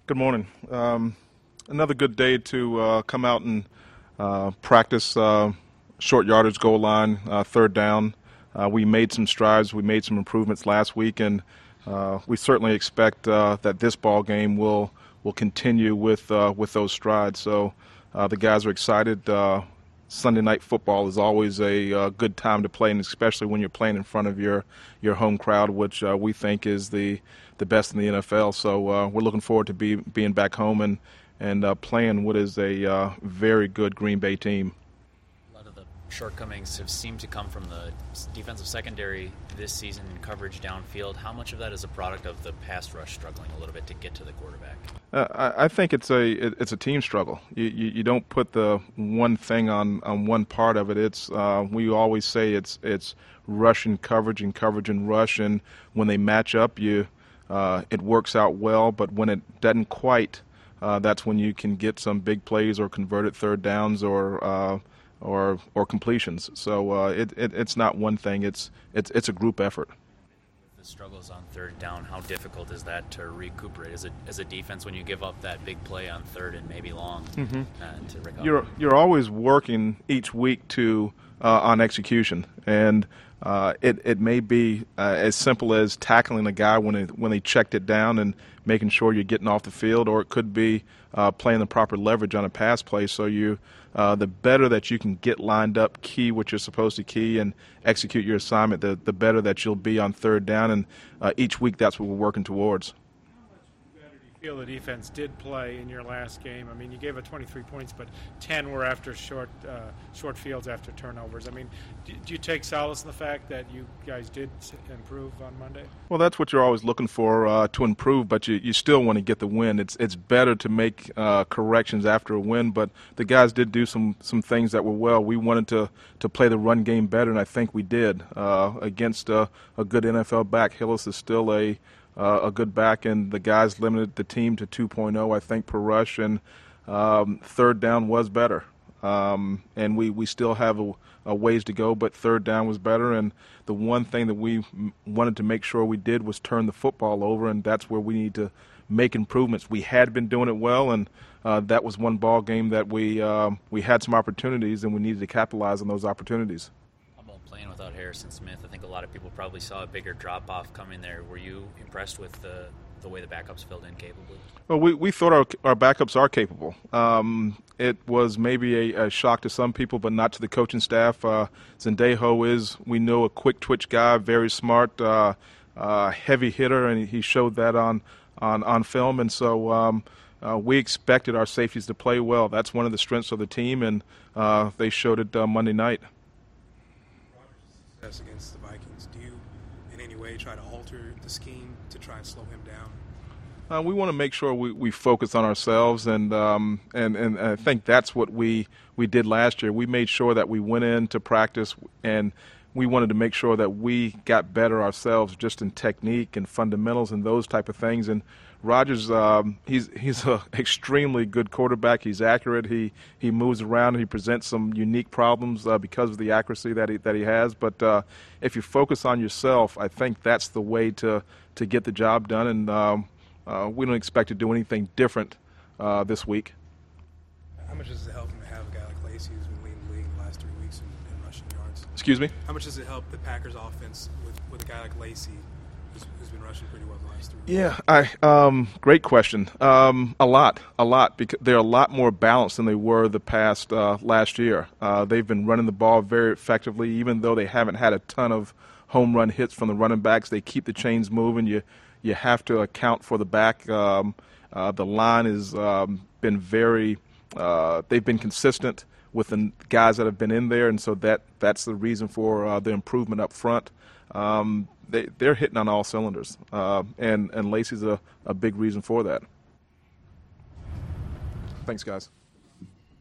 Good morning. Another good day to come out and practice short yardage goal line, third down. We made some strides. We made some improvements last week, and we certainly expect that this ball game will continue with those strides. So the guys are excited. Sunday night football is always a good time to play, and especially when you're playing in front of your home crowd, which we think is the best in the NFL. So we're looking forward to being back home and playing what is a very good Green Bay team. A lot of the shortcomings have seemed to come from the defensive secondary this season in coverage downfield. How much of that is a product of the pass rush struggling a little bit to get to the quarterback? I think it's a team struggle. You don't put the one thing on one part of it. It's we always say it's rush and coverage and rush, and when they match up, it works out well. But when it doesn't quite, that's when you can get some big plays or converted third downs or completions. So it's not one thing. It's a group effort. The struggles on third down, how difficult is that to recuperate as a defense when you give up that big play on third and maybe long to recover? You're always working each week on execution, and it may be as simple as tackling a guy when they checked it down and making sure you're getting off the field, or it could be playing the proper leverage on a pass play. So the better that you can get lined up, key what you're supposed to key, and execute your assignment, the better that you'll be on third down. And each week that's what we're working towards. Feel the defense did play in your last game. I mean, you gave it 23 points, but 10 were after short fields after turnovers. I mean, do you take solace in the fact that you guys did improve on Monday? Well, that's what you're always looking for, to improve, but you still want to get the win. It's better to make corrections after a win, but the guys did do some things that were well. We wanted to play the run game better, and I think we did against a good NFL back. Hillis is still a good back, and the guys limited the team to 2.0, I think, per rush, and third down was better. And we still have a ways to go, but third down was better. And the one thing that we wanted to make sure we did was turn the football over, and that's where we need to make improvements. We had been doing it well, and that was one ball game that we had some opportunities, and we needed to capitalize on those opportunities. Playing without Harrison Smith, I think a lot of people probably saw a bigger drop-off coming there. Were you impressed with the way the backups filled in capably? Well, we thought our backups are capable. It was maybe a shock to some people, but not to the coaching staff. Zendejo is, we know, a quick twitch guy, very smart, heavy hitter, and he showed that on film. And so we expected our safeties to play well. That's one of the strengths of the team, and they showed it Monday night. Against the Vikings, do you in any way try to alter the scheme to try and slow him down? We want to make sure we focus on ourselves, and I think that's what we did last year. We made sure that we went into practice, and we wanted to make sure that we got better ourselves just in technique and fundamentals and those type of things. And Rodgers, he's an extremely good quarterback. He's accurate. He moves around. And he presents some unique problems because of the accuracy that he has. But if you focus on yourself, I think that's the way to get the job done. And we don't expect to do anything different this week. How much does it help him to have a guy like Lacy who's been leading the league in the last 3 weeks in rushing yards? Excuse me? How much does it help the Packers offense with a guy like Lacy who's been rushing pretty well the last 3 weeks? Yeah, great question. A lot, because they're a lot more balanced than they were the past last year. They've been running the ball very effectively, even though they haven't had a ton of home run hits from the running backs. They keep the chains moving. You have to account for the back. The line has been they've been consistent with the guys that have been in there, and so that's the reason for the improvement up front. They're hitting on all cylinders, and Lacy's a big reason for that. Thanks, guys.